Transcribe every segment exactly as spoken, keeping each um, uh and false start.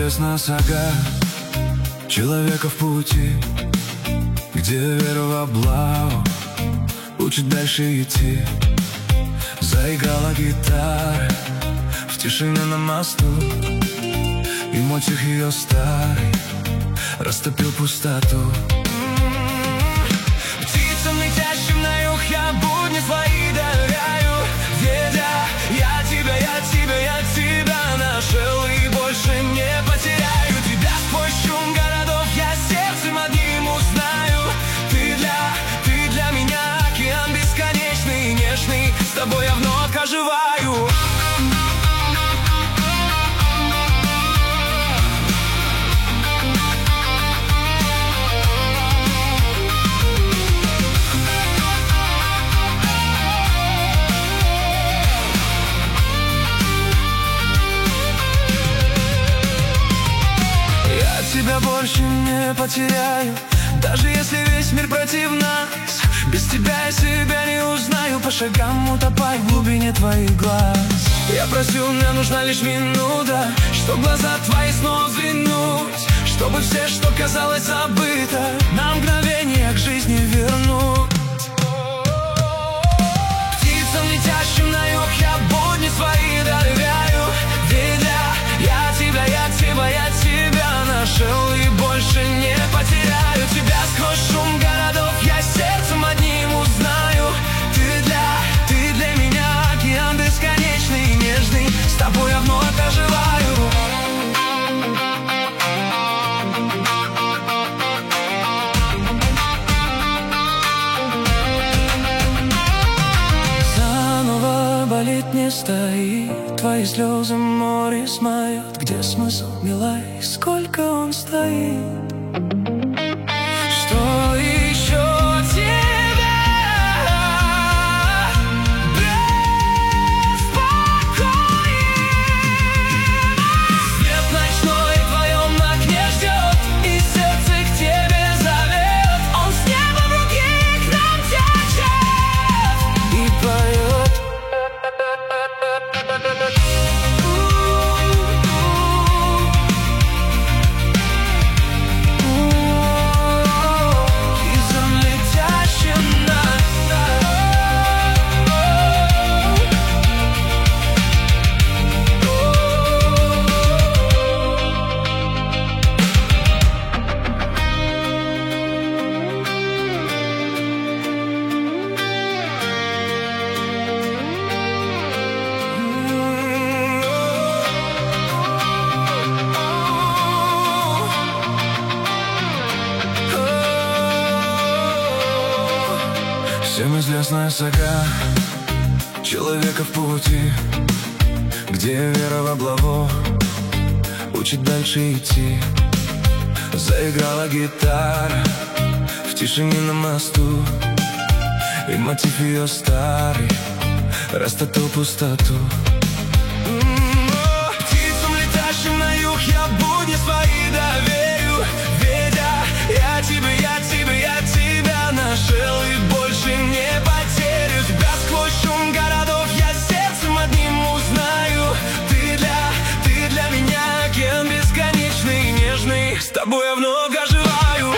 известна сага человека в пути, где вера в облаву учит дальше идти. Заиграла гитара в тишине на мосту, и мотив ее старый растопил пустоту. Птицам, летящим на юг, я будни свои доверяю, ведя я тебя, я тебя, я тебя нашел и больше не потеряю. Тебя сквозь шум городов я сердцем одним узнаю. Ты для, ты для меня океан бесконечный и нежный, с тобой я вновь оживаю. Тебя больше не потеряю, даже если весь мир против нас. Без тебя я себя не узнаю, по шагам утопай в глубине твоих глаз. Я просил, мне нужна лишь минута, чтоб глаза твои снова взглянуть, чтобы все, что казалось забыто, на мгновение к жизни вернуть. Птицам, летящим на юг, я будни свои доверяю, ведя я тебя, я тебя, я тебя нашел и больше не потеряю. Тебя сквозь шум городов я сердцем одним узнаю. Ты для, ты для меня океан бесконечный и нежный, с тобой я вновь оживаю. Заново болит не стоит, твои слезы море смоет. Где смысл, милай, сколько он стоит? Что еще тебя беспокоит? Свет ночной в твоем окне ждет, и сердце к тебе зовет. Он с неба в руки к нам течет и поет. Всем известная сага человека в пути, где вера в облаву учит дальше идти. Заиграла гитара в тишине на мосту, и мотив ее старый растопил пустоту. Птицам, летящим на юг, я будни свои доверю, ведя я тебя, я тебя, я тебя нашел и больше не потерю. Тебя сквозь шум городов я сердцем одним узнаю. Ты для, ты для меня океан бесконечный и нежный, с тобой я вновь оживаю.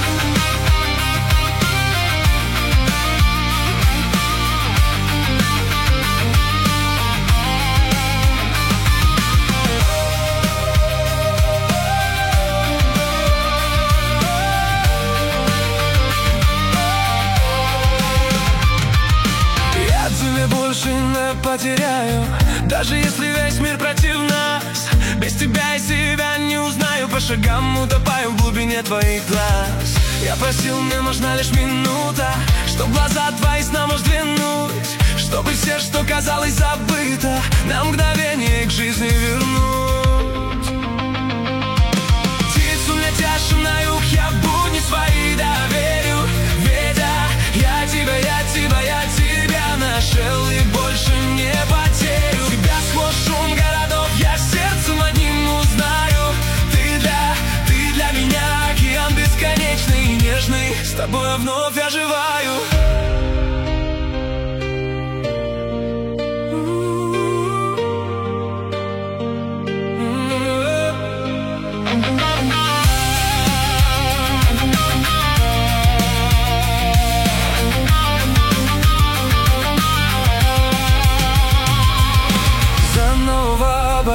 Больше не потеряю, даже если весь мир против нас. Без тебя я себя не узнаю, по шагам утопаю в глубине твоих глаз. Я просил, мне нужна лишь минута, чтоб глаза твои снова взглянуть, чтобы все, что казалось забыто, на мгновение к жизни вернуть. Птицам, летящим на юг, я будни свои доверю, ведя я тебя, я тебя, я тебя нашел и больше не потерю. Тебя сквозь шум городов я сердцем одним узнаю. Ты для, ты для меня океан бесконечный и нежный, с тобой я вновь оживаю.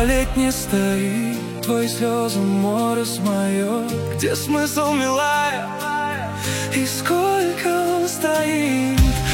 столетний стоит, твои слезы море смоет. Где смысл, милая? И сколько он стоит?